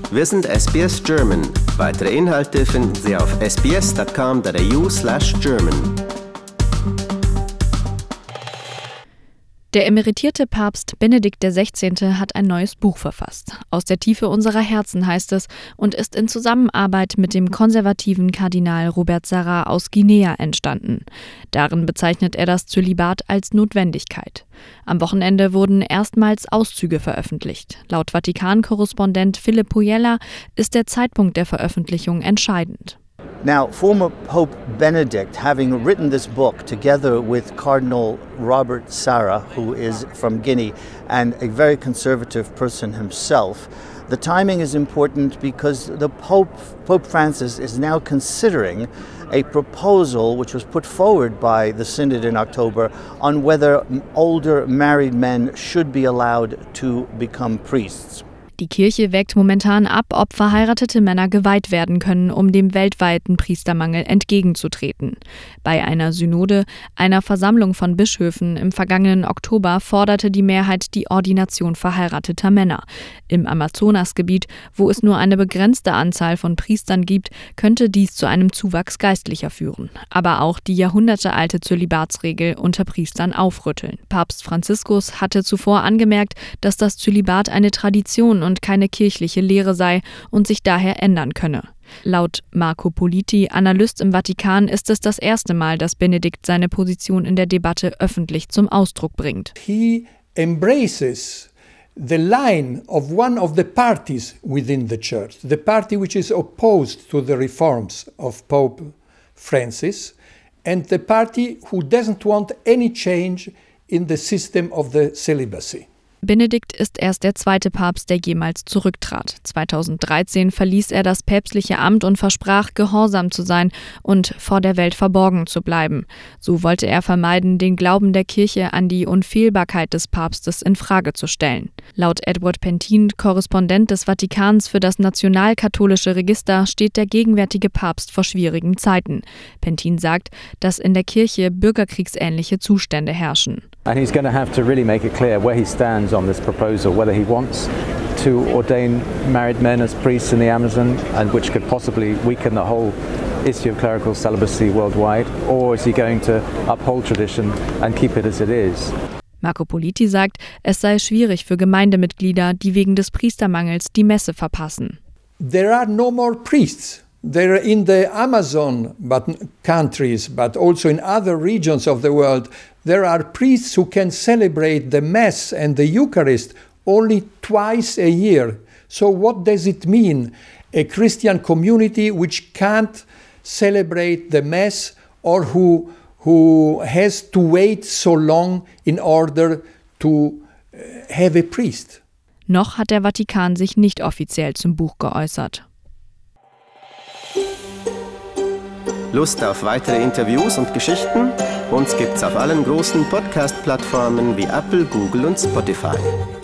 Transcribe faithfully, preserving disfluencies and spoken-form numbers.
Wir sind S B S German. Weitere Inhalte finden Sie auf s b s dot com dot a u slash german. Der emeritierte Papst Benedikt der Sechzehnte hat ein neues Buch verfasst. Aus der Tiefe unserer Herzen heißt es und ist in Zusammenarbeit mit dem konservativen Kardinal Robert Sarra aus Guinea entstanden. Darin bezeichnet er das Zölibat als Notwendigkeit. Am Wochenende wurden erstmals Auszüge veröffentlicht. Laut Vatikan-Korrespondent Philipp Pujella ist der Zeitpunkt der Veröffentlichung entscheidend. Now, former Pope Benedict, having written this book together with Cardinal Robert Sarra, who is from Guinea and a very conservative person himself, the timing is important because the Pope, Pope Francis, is now considering a proposal which was put forward by the Synod in October on whether older married men should be allowed to become priests. Die Kirche wägt momentan ab, ob verheiratete Männer geweiht werden können, um dem weltweiten Priestermangel entgegenzutreten. Bei einer Synode, einer Versammlung von Bischöfen im vergangenen Oktober, forderte die Mehrheit die Ordination verheirateter Männer. Im Amazonasgebiet, wo es nur eine begrenzte Anzahl von Priestern gibt, könnte dies zu einem Zuwachs Geistlicher führen. Aber auch die jahrhundertealte Zölibatsregel unter Priestern aufrütteln. Papst Franziskus hatte zuvor angemerkt, dass das Zölibat eine Tradition und keine kirchliche Lehre sei und sich daher ändern könne. Laut Marco Politi, Analyst im Vatikan, ist es das erste Mal, dass Benedikt seine Position in der Debatte öffentlich zum Ausdruck bringt. He embraces the line of one of the parties within the church, the party which is opposed to the reforms of Pope Francis, and the party who doesn't want any change in the system of the celibacy. Benedikt ist erst der zweite Papst, der jemals zurücktrat. zweitausenddreizehn verließ er das päpstliche Amt und versprach, gehorsam zu sein und vor der Welt verborgen zu bleiben. So wollte er vermeiden, den Glauben der Kirche an die Unfehlbarkeit des Papstes in Frage zu stellen. Laut Edward Pentin, Korrespondent des Vatikans für das Nationalkatholische Register, steht der gegenwärtige Papst vor schwierigen Zeiten. Pentin sagt, dass in der Kirche bürgerkriegsähnliche Zustände herrschen. And he's going to have to really make it clear where he stands on this proposal, whether he wants to ordain married men as priests in the Amazon, and which could possibly weaken the whole issue of clerical celibacy worldwide, or is he going to uphold tradition and keep it as it is? Marco Politi sagt, es sei schwierig für Gemeindemitglieder, die wegen des Priestermangels die Messe verpassen. There are no more priests. They're in the Amazon but countries, but also in other regions of the world. There are priests who can celebrate the Mass and the Eucharist only twice a year. So what does it mean? A Christian community which can't celebrate the Mass or who, who has to wait so long in order to have a priest. Noch hat der Vatikan sich nicht offiziell zum Buch geäußert. Lust auf weitere Interviews und Geschichten? Uns gibt's auf allen großen Podcast-Plattformen wie Apple, Google und Spotify.